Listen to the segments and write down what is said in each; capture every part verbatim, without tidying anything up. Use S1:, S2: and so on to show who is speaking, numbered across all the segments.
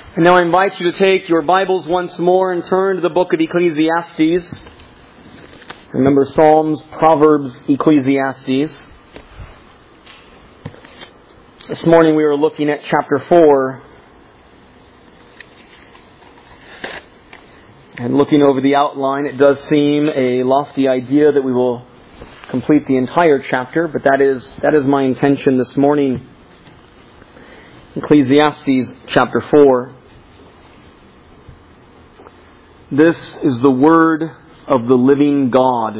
S1: And now I invite you to take your Bibles once more and turn to the book of Ecclesiastes. Remember Psalms, Proverbs, Ecclesiastes. This morning we were looking at chapter four. And looking over the outline, it does seem a lofty idea that we will complete the entire chapter, but that is that is my intention this morning. Ecclesiastes chapter four. This is the word of the living God.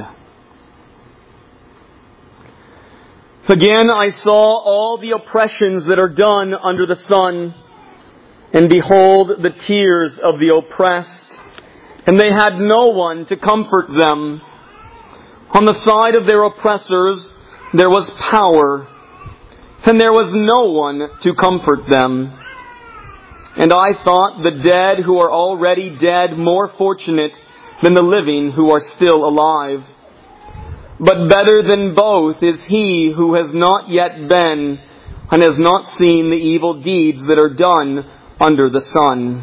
S1: Again, I saw all the oppressions that are done under the sun, and behold the tears of the oppressed, and they had no one to comfort them. On the side of their oppressors there was power, and there was no one to comfort them. And I thought the dead who are already dead more fortunate than the living who are still alive. But better than both is he who has not yet been and has not seen the evil deeds that are done under the sun.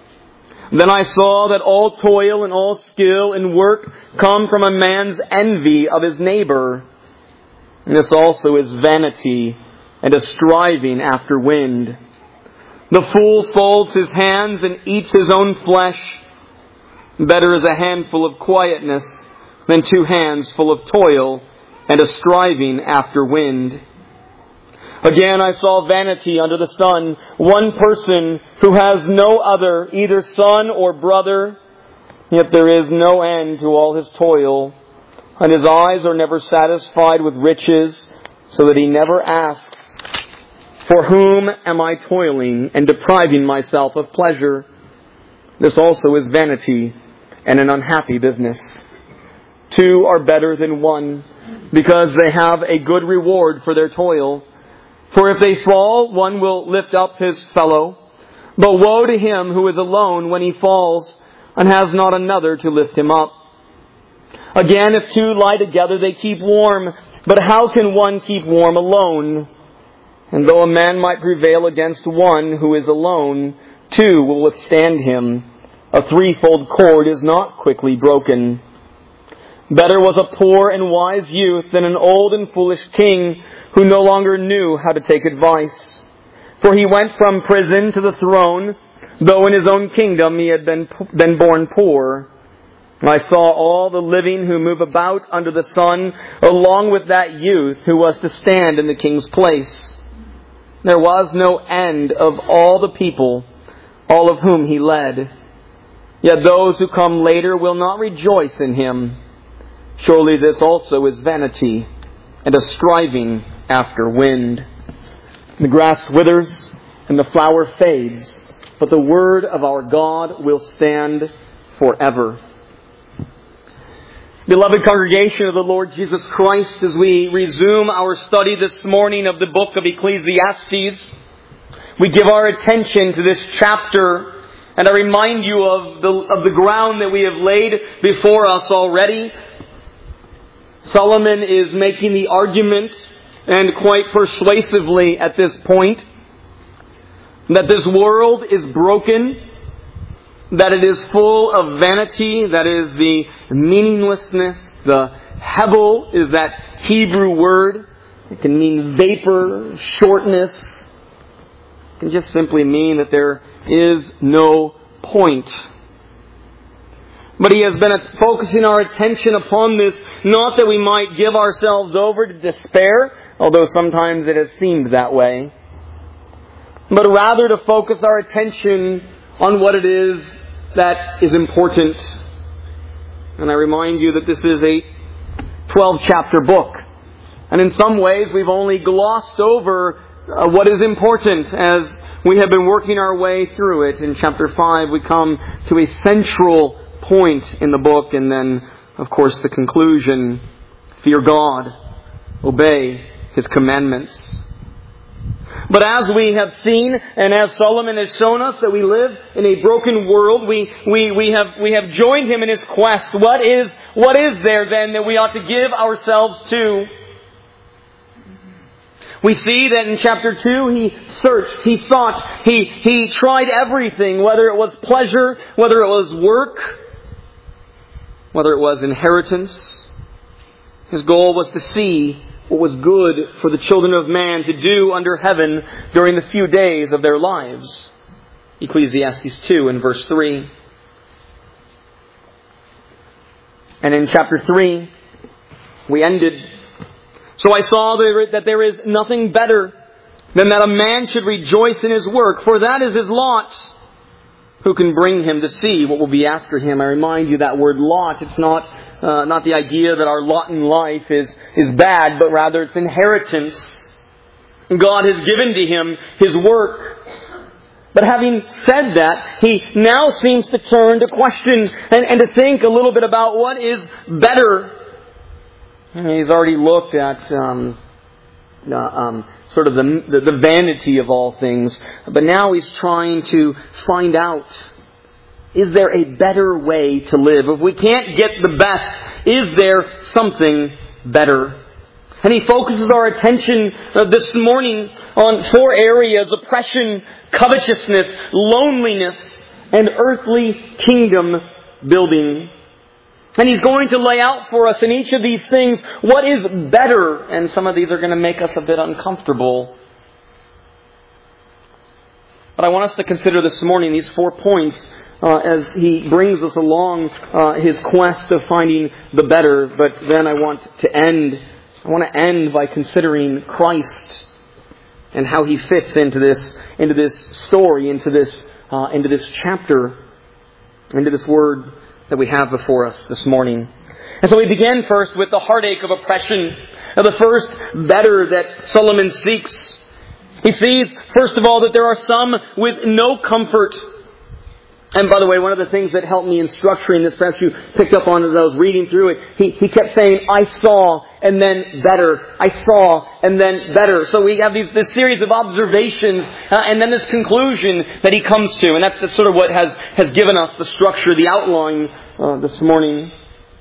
S1: Then I saw that all toil and all skill and work come from a man's envy of his neighbor. And this also is vanity and a striving after wind. The fool folds his hands and eats his own flesh. Better is a handful of quietness than two hands full of toil and a striving after wind. Again, I saw vanity under the sun, one person who has no other, either son or brother, yet there is no end to all his toil, and his eyes are never satisfied with riches, so that he never asks, "For whom am I toiling and depriving myself of pleasure?" This also is vanity and an unhappy business. Two are better than one, because they have a good reward for their toil. For if they fall, one will lift up his fellow. But woe to him who is alone when he falls, and has not another to lift him up. Again, if two lie together, they keep warm. But how can one keep warm alone? And though a man might prevail against one who is alone, two will withstand him. A threefold cord is not quickly broken. Better was a poor and wise youth than an old and foolish king who no longer knew how to take advice. For he went from prison to the throne, though in his own kingdom he had been, been born poor. I saw all the living who move about under the sun, along with that youth who was to stand in the king's place. There was no end of all the people, all of whom he led. Yet those who come later will not rejoice in him. Surely this also is vanity and a striving after wind. The grass withers and the flower fades, but the word of our God will stand forever. Beloved congregation of the Lord Jesus Christ, as we resume our study this morning of the book of Ecclesiastes, we give our attention to this chapter, and I remind you of the, of the ground that we have laid before us already. Solomon is making the argument, and quite persuasively at this point, that this world is broken, that it is full of vanity, that is the meaninglessness. The hevel is that Hebrew word. It can mean vapor, shortness. It can just simply mean that there is no point. But he has been focusing our attention upon this, not that we might give ourselves over to despair, although sometimes it has seemed that way, but rather to focus our attention on what it is that is important. And I remind you that this is a twelve-chapter book. And in some ways we've only glossed over uh, what is important as we have been working our way through it. In chapter five we come to a central point in the book, and then, of course, the conclusion: fear God, obey His commandments. But as we have seen, and as Solomon has shown us that we live in a broken world, we, we, we have, we have joined him in his quest. What is, what is there then that we ought to give ourselves to? We see that in chapter two, he searched, he sought, he, he tried everything, whether it was pleasure, whether it was work, whether it was inheritance. His goal was to see what was good for the children of man to do under heaven during the few days of their lives. Ecclesiastes two and verse three. And in chapter three, we ended, "So I saw that there is nothing better than that a man should rejoice in his work, for that is his lot. Who can bring him to see what will be after him?" I remind you that word lot, it's not uh, not the idea that our lot in life is, is bad, but rather it's inheritance. God has given to him his work. But having said that, he now seems to turn to questions and, and to think a little bit about what is better. He's already looked at um, uh, um, sort of the, the, the vanity of all things. But now he's trying to find out, is there a better way to live? If we can't get the best, is there something better? And he focuses our attention uh, this morning on four areas: oppression, covetousness, loneliness, and earthly kingdom building. And he's going to lay out for us in each of these things what is better. And some of these are going to make us a bit uncomfortable. But I want us to consider this morning these four points uh, as he brings us along uh, his quest of finding the better. But then I want to end, I want to end by considering Christ and how he fits into this, into this story, into this, uh, into this chapter, into this word that we have before us this morning. And so we begin first with the heartache of oppression. Now, the first better that Solomon seeks. He sees, first of all, that there are some with no comfort. And by the way, one of the things that helped me in structuring this, perhaps you picked up on as I was reading through it, he, he kept saying, I saw, and then better. I saw, and then better. So we have these, this series of observations, uh, and then this conclusion that he comes to. And that's, that's sort of what has, has given us the structure, the outline uh, this morning.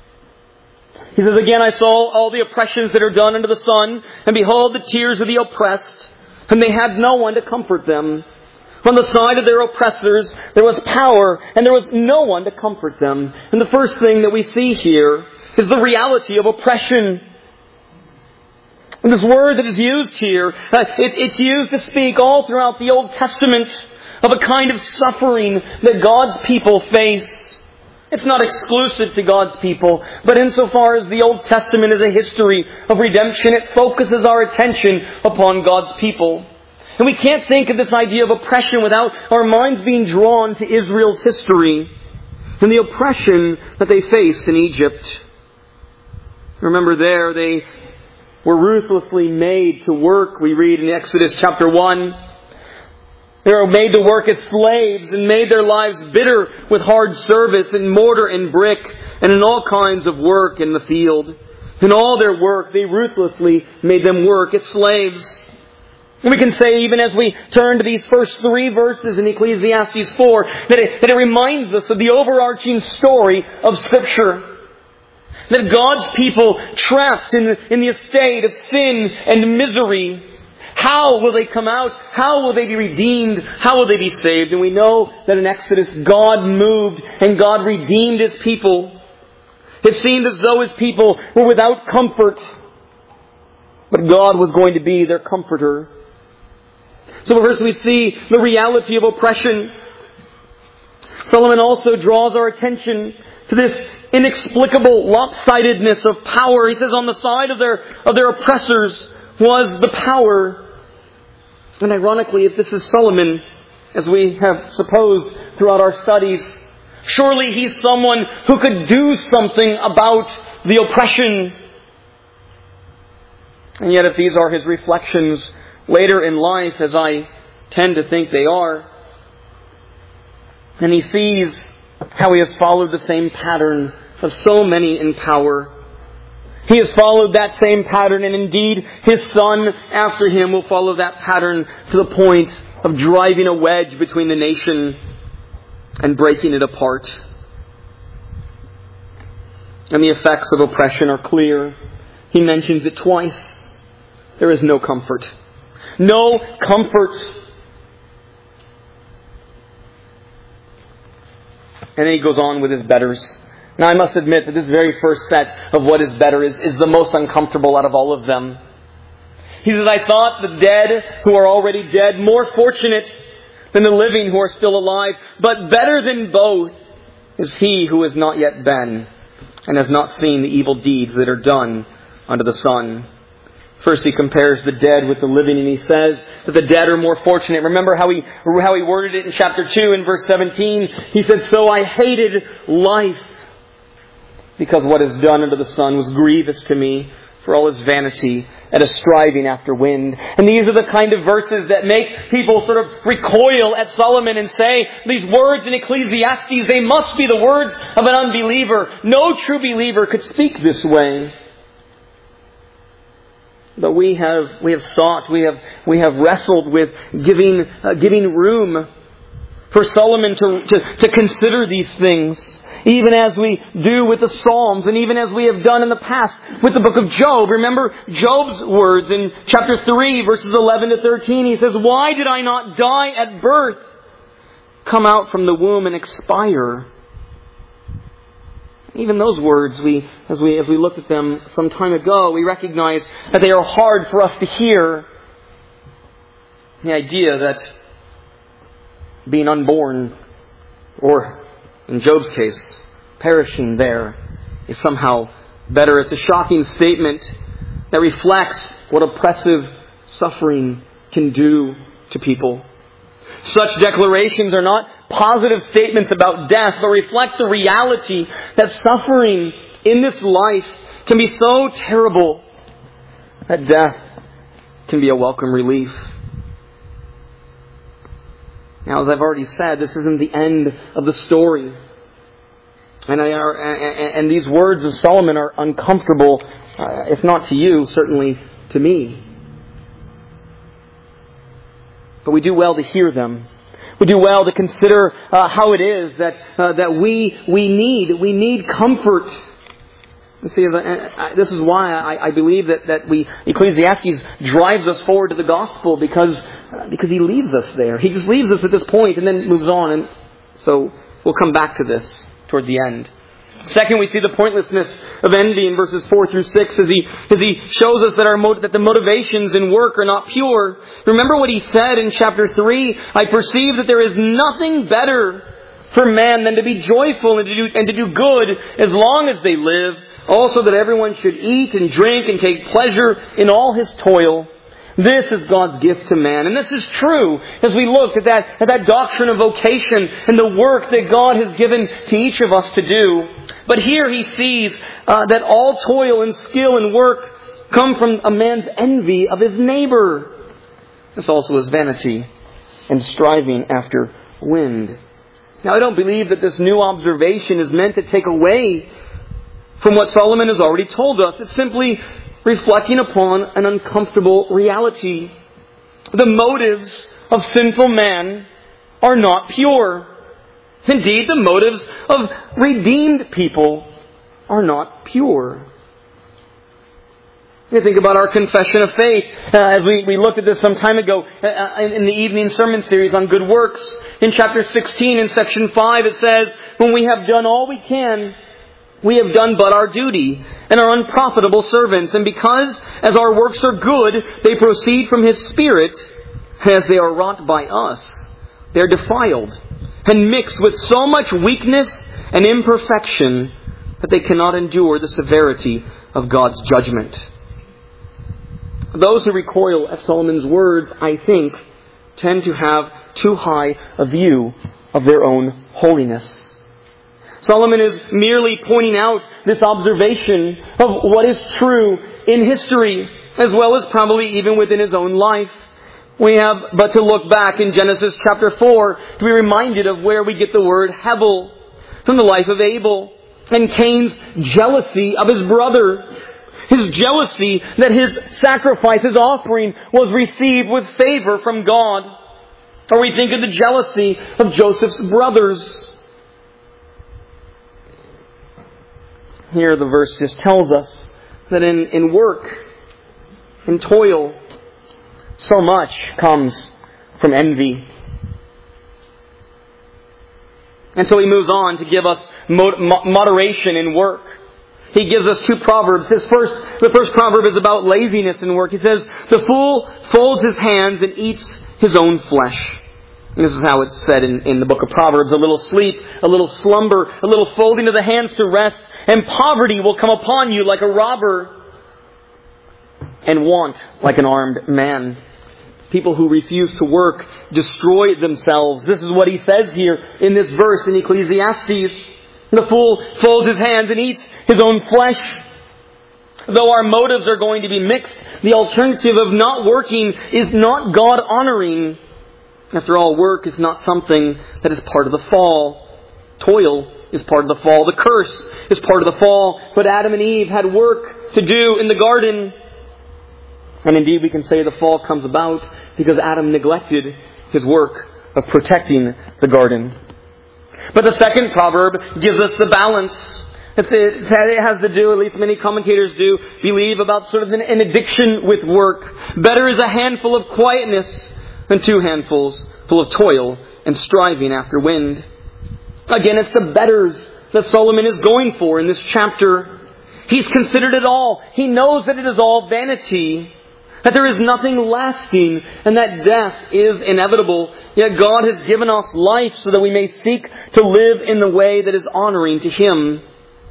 S1: He says, again, I saw all the oppressions that are done under the sun, and behold, the tears of the oppressed, and they had no one to comfort them. From the side of their oppressors, there was power, and there was no one to comfort them. And the first thing that we see here is the reality of oppression. And this word that is used here, uh, it, it's used to speak all throughout the Old Testament of a kind of suffering that God's people face. It's not exclusive to God's people, but insofar as the Old Testament is a history of redemption, it focuses our attention upon God's people. And we can't think of this idea of oppression without our minds being drawn to Israel's history and the oppression that they faced in Egypt. Remember there, they were ruthlessly made to work. We read in Exodus chapter one. They were made to work as slaves and made their lives bitter with hard service in mortar and brick and in all kinds of work in the field. In all their work, they ruthlessly made them work as slaves. And we can say, even as we turn to these first three verses in Ecclesiastes four, that it, that it reminds us of the overarching story of Scripture. That God's people, trapped in the, in the estate of sin and misery, how will they come out? How will they be redeemed? How will they be saved? And we know that in Exodus, God moved and God redeemed His people. It seemed as though His people were without comfort, but God was going to be their comforter. So first we see the reality of oppression. Solomon also draws our attention to this inexplicable lopsidedness of power. He says on the side of their, of their oppressors was the power. And ironically, if this is Solomon, as we have supposed throughout our studies, surely he's someone who could do something about the oppression. And yet if these are his reflections later in life, as I tend to think they are, and he sees how he has followed the same pattern of so many in power. He has followed that same pattern, and indeed his son after him will follow that pattern to the point of driving a wedge between the nation and breaking it apart. And the effects of oppression are clear. He mentions it twice. There is no comfort. no comfort. And then he goes on with his betters. Now I must admit that this very first set of what is better is, is the most uncomfortable out of all of them. He says, I thought the dead who are already dead more fortunate than the living who are still alive, but better than both is he who has not yet been and has not seen the evil deeds that are done under the sun. First he compares the dead with the living, and he says that the dead are more fortunate. Remember how he, how he worded it in chapter two in verse seventeen? He said, so I hated life, because what is done under the sun was grievous to me, for all his vanity and a striving after wind. And these are the kind of verses that make people sort of recoil at Solomon and say, these words in Ecclesiastes, they must be the words of an unbeliever. No true believer could speak this way. But we have we have sought, we have we have wrestled with giving uh, giving room for Solomon to, to to consider these things, even as we do with the Psalms, and even as we have done in the past with the book of Job. Remember Job's words in chapter three, verses eleven to thirteen. He says, why did I not die at birth, come out from the womb and expire? Even those words, we, as we as we looked at them some time ago, we recognize that they are hard for us to hear. The idea that being unborn, or in Job's case, perishing there, is somehow better. It's a shocking statement that reflects what oppressive suffering can do to people. Such declarations are not positive statements about death, but reflect the reality that suffering in this life can be so terrible that death can be a welcome relief. Now, as I've already said, this isn't the end of the story. And, I are, and these words of Solomon are uncomfortable, uh, if not to you, certainly to me. But we do well to hear them. We do well to consider uh, how it is that uh, that we we need we need comfort. You see, as I, I, this is why I, I believe that, that we Ecclesiastes drives us forward to the gospel, because uh, because he leaves us there. He just leaves us at this point and then moves on. And so we'll come back to this toward the end. Second, we see the pointlessness of envy in verses four through six as he as he shows us that our that the motivations in work are not pure. Remember what he said in chapter three, I perceive that there is nothing better for man than to be joyful and to do and to do good as long as they live. Also that everyone should eat and drink and take pleasure in all his toil. This is God's gift to man. And this is true as we look at that, at that doctrine of vocation and the work that God has given to each of us to do. But here he sees uh, that all toil and skill and work come from a man's envy of his neighbor. This also is vanity and striving after wind. Now, I don't believe that this new observation is meant to take away from what Solomon has already told us. It's simply reflecting upon an uncomfortable reality. The motives of sinful man are not pure. Indeed, the motives of redeemed people are not pure. You think about our confession of faith, uh, as we, we looked at this some time ago uh, in, in the evening sermon series on good works. In chapter sixteen, in section five, it says, when we have done all we can, we have done but our duty, and are unprofitable servants. And because, as our works are good, they proceed from His Spirit, as they are wrought by us, they are defiled, and mixed with so much weakness and imperfection, that they cannot endure the severity of God's judgment. Those who recoil at Solomon's words, I think, tend to have too high a view of their own holiness. Solomon is merely pointing out this observation of what is true in history, as well as probably even within his own life. We have but to look back in Genesis chapter four to be reminded of where we get the word Hebel, from the life of Abel, and Cain's jealousy of his brother. His jealousy that his sacrifice, his offering, was received with favor from God. Or we think of the jealousy of Joseph's brothers. Here the verse just tells us that in, in work, in toil, So much comes from envy. And so he moves on to give us moderation in work. He gives us two proverbs. His first, the first proverb is about laziness in work. He says, the fool folds his hands and eats his own flesh. And this is how it's said in, in the book of Proverbs. A little sleep, a little slumber, a little folding of the hands to rest, and poverty will come upon you like a robber, and want like an armed man. People who refuse to work destroy themselves. This is what he says here in this verse in Ecclesiastes. The fool folds his hands and eats his own flesh. Though our motives are going to be mixed, the alternative of not working is not God-honoring. After all, work is not something that is part of the fall. Toil is part of the fall. The curse is part of the fall. But Adam and Eve had work to do in the garden. And indeed, we can say the fall comes about because Adam neglected his work of protecting the garden. But the second proverb gives us the balance. It's, it has to do, at least many commentators do, believe about sort of an, an addiction with work. Better is a handful of quietness than two handfuls full of toil and striving after wind. Again, it's the betters that Solomon is going for in this chapter. He's considered it all. He knows that it is all vanity, that there is nothing lasting, and that death is inevitable. Yet God has given us life so that we may seek to live in the way that is honoring to Him.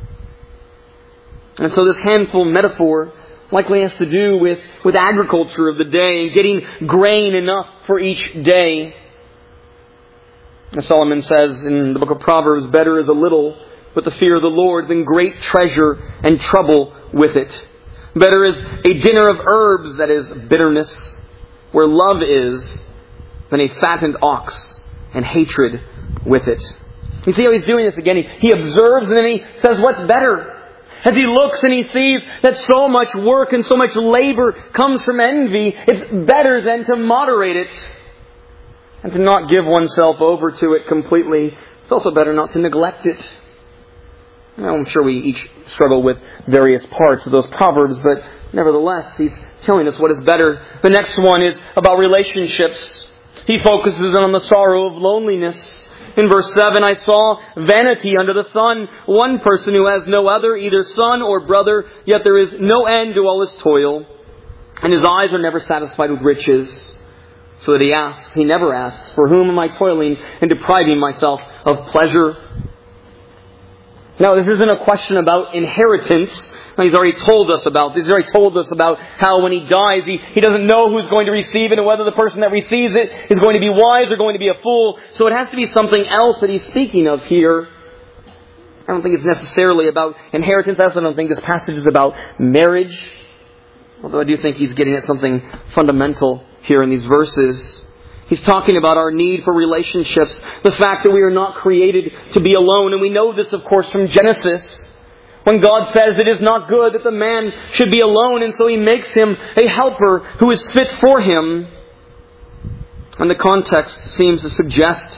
S1: And so this handful metaphor likely has to do with, with agriculture of the day and getting grain enough for each day. As Solomon says in the book of Proverbs, better is a little with the fear of the Lord than great treasure and trouble with it. Better is a dinner of herbs, that is bitterness, where love is, than a fattened ox and hatred with it. You see how he's doing this again? He, he observes and then he says, what's better? As he looks and he sees that so much work and so much labor comes from envy, it's better than to moderate it and to not give oneself over to it completely. It's also better not to neglect it. Now, I'm sure we each struggle with various parts of those proverbs, but nevertheless, he's telling us what is better. The next one is about relationships. He focuses on the sorrow of loneliness. In verse seven, I saw vanity under the sun, one person who has no other, either son or brother, yet there is no end to all his toil, and his eyes are never satisfied with riches. So that he asks, he never asks, for whom am I toiling and depriving myself of pleasure? Now, this isn't a question about inheritance. He's already told us about this. He's already told us about how when he dies, he, he doesn't know who's going to receive it and whether the person that receives it is going to be wise or going to be a fool. So it has to be something else that he's speaking of here. I don't think it's necessarily about inheritance. I also don't think this passage is about marriage. Although I do think he's getting at something fundamental here in these verses. He's talking about our need for relationships. The fact that we are not created to be alone. And we know this, of course, from Genesis. When God says it is not good that the man should be alone, and so He makes him a helper who is fit for him. And the context seems to suggest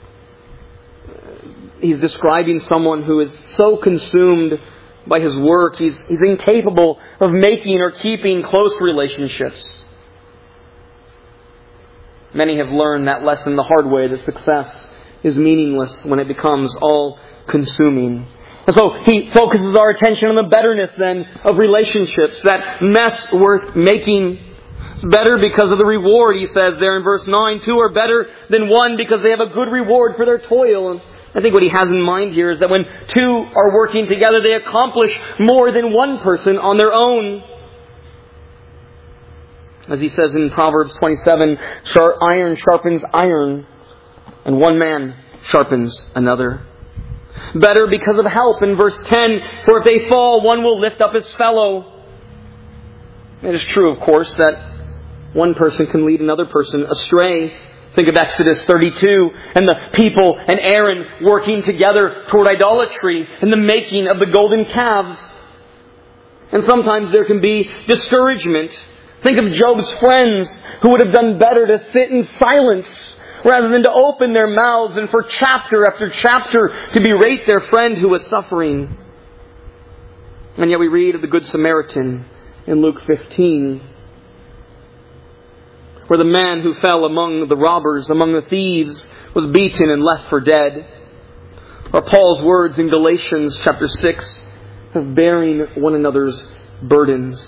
S1: He's describing someone who is so consumed by his work, he's, he's incapable of making or keeping close relationships. Many have learned that lesson the hard way, that success is meaningless when it becomes all-consuming. And so he focuses our attention on the betterness then of relationships, that mess worth making. It's better because of the reward, he says there in verse nine. Two are better than one because they have a good reward for their toil. And I think what he has in mind here is that when two are working together, they accomplish more than one person on their own. As he says in Proverbs twenty-seven, iron sharpens iron, and one man sharpens another. Better because of help in verse ten, for if they fall, one will lift up his fellow. It is true, of course, that one person can lead another person astray. Think of Exodus thirty-two and the people and Aaron working together toward idolatry and the making of the golden calves. And sometimes there can be discouragement. Think of Job's friends who would have done better to sit in silence rather than to open their mouths and for chapter after chapter to berate their friend who was suffering. And yet we read of the Good Samaritan in Luke fifteen. where the man who fell among the robbers, among the thieves, was beaten and left for dead. Or Paul's words in Galatians chapter six of bearing one another's burdens.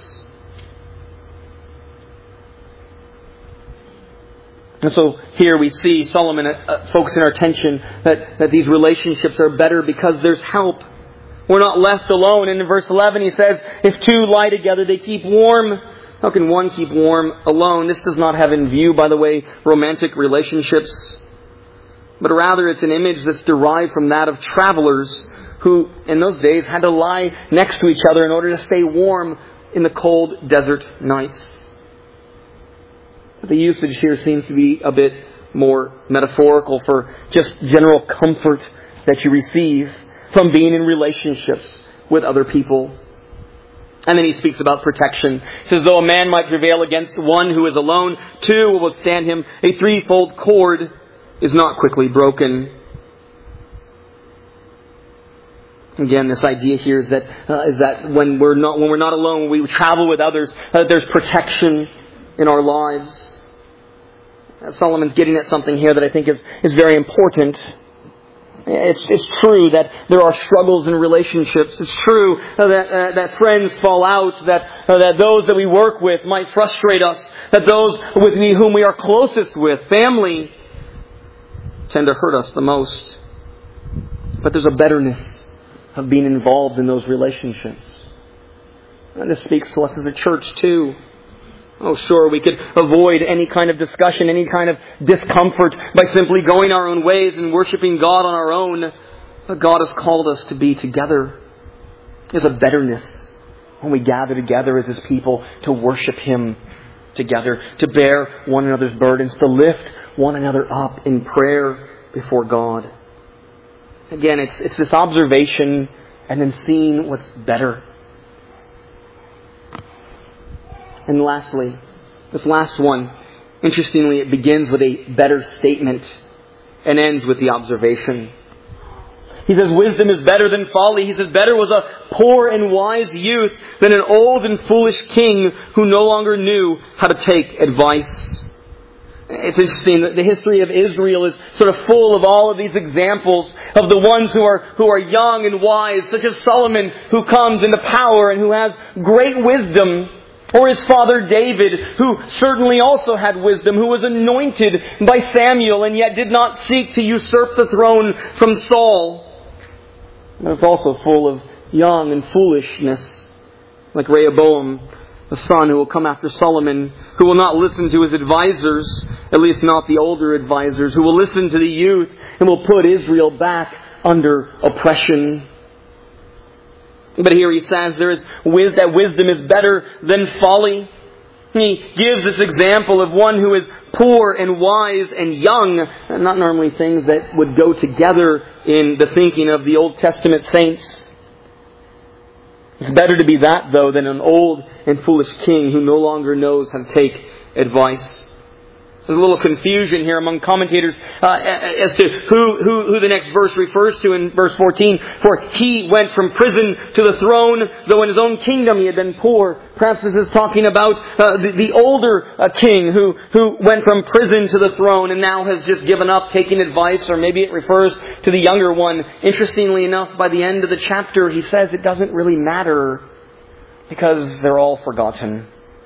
S1: And so here we see Solomon uh, focusing our attention that, that these relationships are better because there's help. We're not left alone. And in verse eleven he says, if two lie together, they keep warm. How can one keep warm alone? This does not have in view, by the way, romantic relationships. But rather it's an image that's derived from that of travelers who in those days had to lie next to each other in order to stay warm in the cold desert nights. But the usage here seems to be a bit more metaphorical for just general comfort that you receive from being in relationships with other people. And then he speaks about protection. He says, though a man might prevail against one who is alone, two will withstand him. A threefold cord is not quickly broken. Again, this idea here is that uh, is that when we're not when we're not alone, when we travel with others, uh, there's protection in our lives. Uh, Solomon's getting at something here that I think is is very important. It's, it's true that there are struggles in relationships. It's true that, uh, that friends fall out, that, uh, that those that we work with might frustrate us, that those with me whom we are closest with, family, tend to hurt us the most. But there's a betterness of being involved in those relationships. And this speaks to us as a church too. Oh, sure, we could avoid any kind of discussion, any kind of discomfort by simply going our own ways and worshiping God on our own. But God has called us to be together. There's a betterness when we gather together as His people to worship Him together, to bear one another's burdens, to lift one another up in prayer before God. Again, it's, it's this observation and then seeing what's better. And lastly, this last one, interestingly, it begins with a better statement and ends with the observation. He says, wisdom is better than folly. He says, better was a poor and wise youth than an old and foolish king who no longer knew how to take advice. It's interesting that the history of Israel is sort of full of all of these examples of the ones who are who are young and wise, such as Solomon, who comes into power and who has great wisdom. Or his father David, who certainly also had wisdom, who was anointed by Samuel and yet did not seek to usurp the throne from Saul. And it was also full of young and foolishness, like Rehoboam, the son who will come after Solomon, who will not listen to his advisors, at least not the older advisors, who will listen to the youth and will put Israel back under oppression. But here he says there is that wisdom is better than folly. He gives this example of one who is poor and wise and young, not normally things that would go together in the thinking of the Old Testament saints. It's better to be that, though, than an old and foolish king who no longer knows how to take advice. There's a little confusion here among commentators uh, as to who, who, who the next verse refers to in verse fourteen. For he went from prison to the throne, though in his own kingdom he had been poor. Perhaps this is talking about uh, the, the older uh, king who, who went from prison to the throne and now has just given up taking advice, or maybe it refers to the younger one. Interestingly enough, by the end of the chapter, he says it doesn't really matter because they're all forgotten.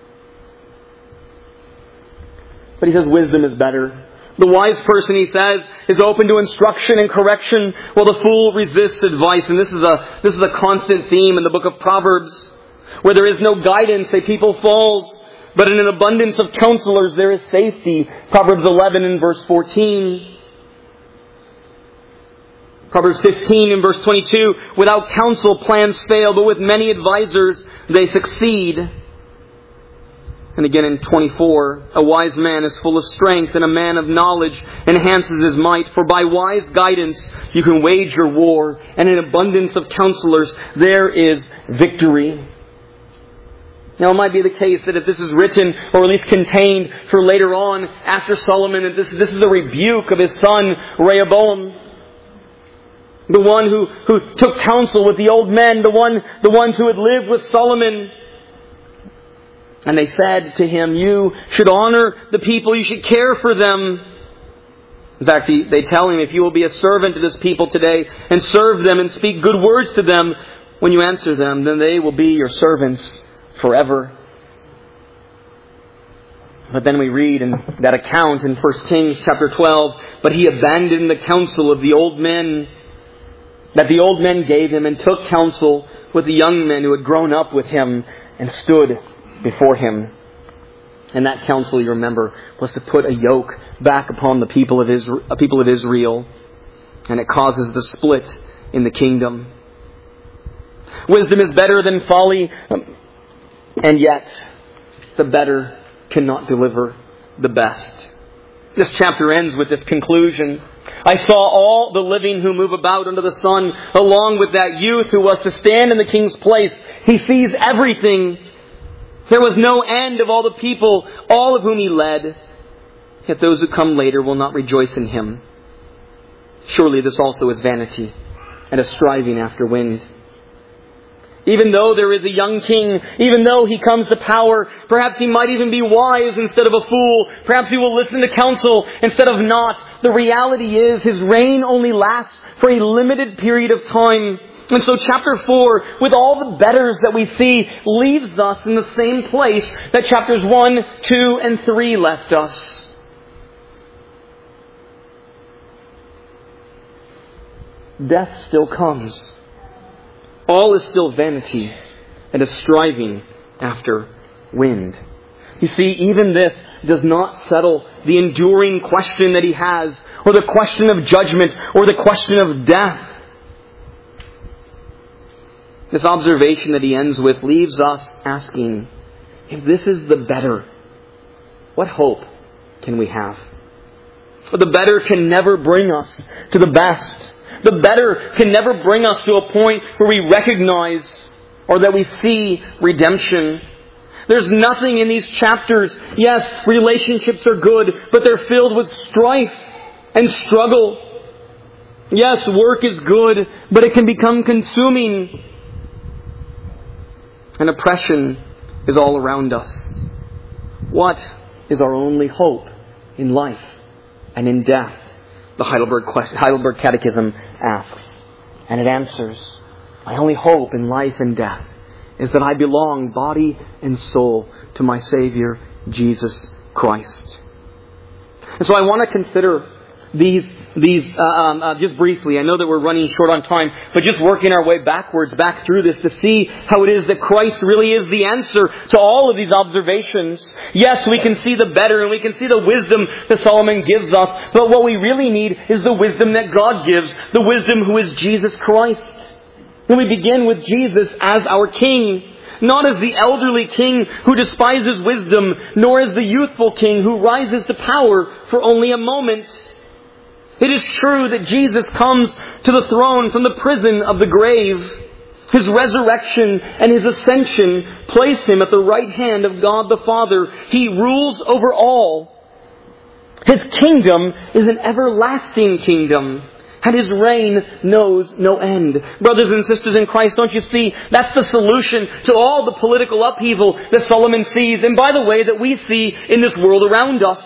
S1: But he says wisdom is better. The wise person, he says, is open to instruction and correction, while the fool resists advice. And this is a this is a constant theme in the book of Proverbs. Where there is no guidance, a people falls. But in an abundance of counselors there is safety. Proverbs eleven and verse fourteen. Proverbs fifteen and verse twenty-two. Without counsel plans fail, but with many advisors they succeed. And again in twenty-four, a wise man is full of strength, and a man of knowledge enhances his might. For by wise guidance you can wage your war, and in abundance of counselors there is victory. Now it might be the case that if this is written, or at least contained for later on after Solomon, that this, this is a rebuke of his son Rehoboam. The one who, who took counsel with the old men, the one the ones who had lived with Solomon. And they said to him, you should honor the people, you should care for them. In fact, they tell him, if you will be a servant to this people today and serve them and speak good words to them when you answer them, then they will be your servants forever. But then we read in that account in First Kings chapter twelve, but he abandoned the counsel of the old men that the old men gave him and took counsel with the young men who had grown up with him and stood before him. And that counsel, you remember, was to put a yoke back upon the people of Israel, people of Israel. And it causes the split in the kingdom. Wisdom is better than folly, and yet the better cannot deliver the best. This chapter ends with this conclusion. I saw all the living who move about under the sun, along with that youth who was to stand in the king's place. He sees everything. There was no end of all the people, all of whom he led. Yet those who come later will not rejoice in him. Surely this also is vanity and a striving after wind. Even though there is a young king, even though he comes to power, perhaps he might even be wise instead of a fool. Perhaps he will listen to counsel instead of not. The reality is his reign only lasts for a limited period of time. And so chapter four, with all the betters that we see, leaves us in the same place that chapters one, two, and three left us. Death still comes. All is still vanity and a striving after wind. You see, even this does not settle the enduring question that he has, or the question of judgment, or the question of death. This observation that he ends with leaves us asking, if this is the better, what hope can we have? For the better can never bring us to the best. The better can never bring us to a point where we recognize or that we see redemption. There's nothing in these chapters. Yes, relationships are good, but they're filled with strife and struggle. Yes, work is good, but it can become consuming. And oppression is all around us. What is our only hope in life and in death? The Heidelberg, question, Heidelberg Catechism asks. And it answers, my only hope in life and death is that I belong body and soul to my Savior, Jesus Christ. And so I want to consider these, these uh, um, uh, just briefly. I know that we're running short on time, but just working our way backwards, back through this to see how it is that Christ really is the answer to all of these observations. Yes, we can see the better and we can see the wisdom that Solomon gives us, but what we really need is the wisdom that God gives, the wisdom who is Jesus Christ. And we begin with Jesus as our King. Not as the elderly king who despises wisdom, nor as the youthful king who rises to power for only a moment. It is true that Jesus comes to the throne from the prison of the grave. His resurrection and His ascension place Him at the right hand of God the Father. He rules over all. His kingdom is an everlasting kingdom. And His reign knows no end. Brothers and sisters in Christ, don't you see? That's the solution to all the political upheaval that Solomon sees. And by the way, that we see in this world around us.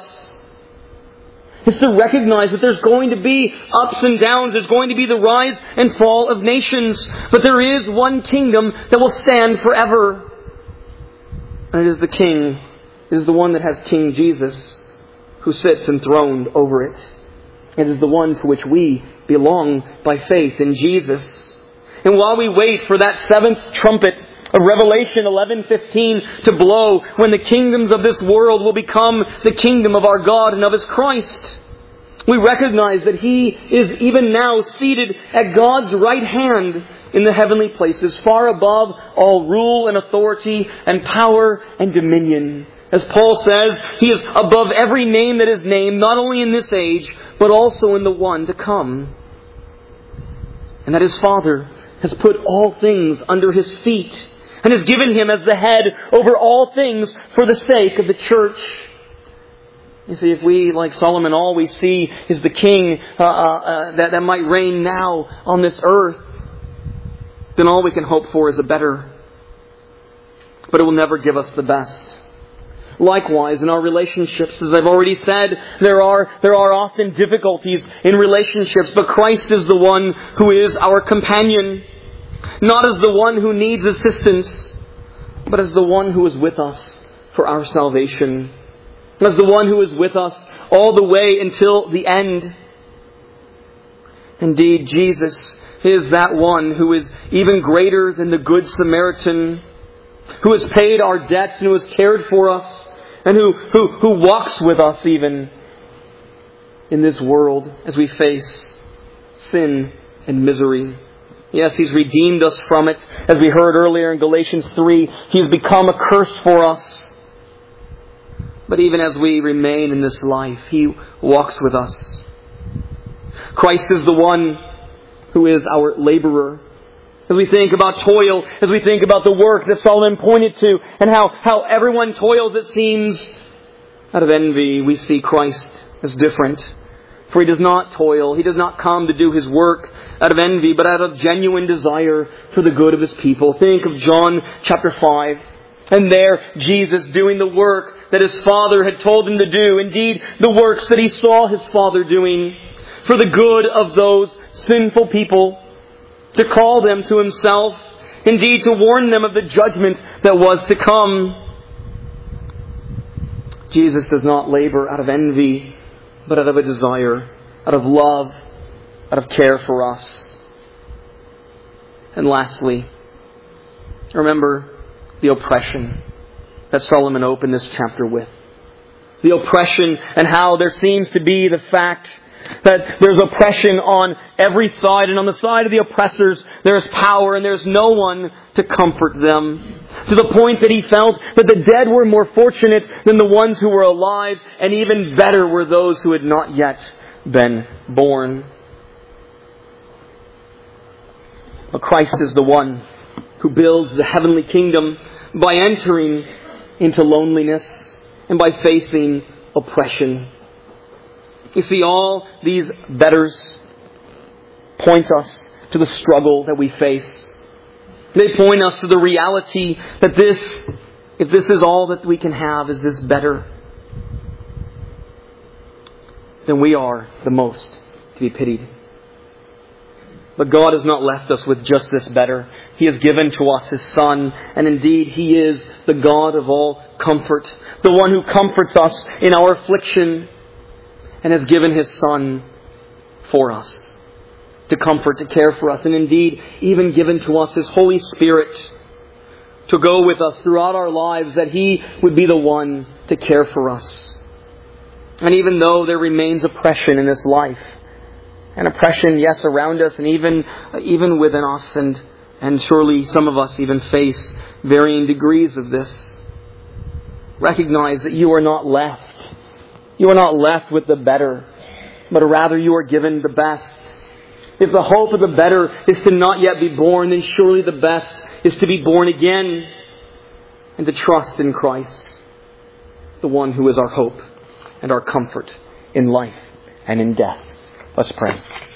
S1: It's to recognize that there's going to be ups and downs. There's going to be the rise and fall of nations. But there is one kingdom that will stand forever. And it is the King. It is the one that has King Jesus, who sits enthroned over it. It is the one to which we belong by faith in Jesus. And while we wait for that seventh trumpet of Revelation eleven fifteen to blow, when the kingdoms of this world will become the kingdom of our God and of His Christ, we recognize that He is even now seated at God's right hand in the heavenly places, far above all rule and authority and power and dominion. As Paul says, He is above every name that is named, not only in this age, but also in the one to come. And that His Father has put all things under His feet and has given Him as the head over all things for the sake of the church. You see, if we, like Solomon, all we see is the King uh, uh, that, that might reign now on this earth, then all we can hope for is a better. But it will never give us the best. likewise in our relationships. As I've already said, there are, there are often difficulties in relationships, but Christ is the one who is our companion. Not as the one who needs assistance, but as the one who is with us for our salvation. As the one who is with us all the way until the end. Indeed, Jesus is that one who is even greater than the Good Samaritan, who has paid our debts and who has cared for us, and who, who, who walks with us even in this world as we face sin and misery. Yes, He's redeemed us from it. As we heard earlier in Galatians three, He's become a curse for us. But even as we remain in this life, He walks with us. Christ is the one who is our laborer. As we think about toil, as we think about the work that Solomon pointed to, and how, how everyone toils, it seems, out of envy, we see Christ as different. For He does not toil. He does not come to do His work out of envy, but out of genuine desire for the good of His people. Think of John chapter five. And there, Jesus doing the work that His Father had told Him to do. Indeed, the works that He saw His Father doing for the good of those sinful people, to call them to Himself, indeed to warn them of the judgment that was to come. Jesus does not labor out of envy, but out of a desire, out of love, out of care for us. And lastly, remember the oppression that Solomon opened this chapter with. The oppression, and how there seems to be the fact that there's oppression on every side, and on the side of the oppressors there is power, and there's no one to comfort them. To the point that he felt that the dead were more fortunate than the ones who were alive, and even better were those who had not yet been born. But Christ is the one who builds the heavenly kingdom by entering into loneliness and by facing oppression. You see, all these betters point us to the struggle that we face. They point us to the reality that this, if this is all that we can have, is this better, then we are the most to be pitied. But God has not left us with just this better. He has given to us His Son, and indeed He is the God of all comfort, the one who comforts us in our affliction, and has given His Son for us, to comfort, to care for us, and indeed even given to us His Holy Spirit to go with us throughout our lives, that He would be the one to care for us. And even though there remains oppression in this life, and oppression, yes, around us and even even within us, and, and surely some of us even face varying degrees of this, recognize that you are not left. You are not left with the better, but rather you are given the best. If the hope of the better is to not yet be born, then surely the best is to be born again and to trust in Christ, the one who is our hope and our comfort in life and in death. Let's pray.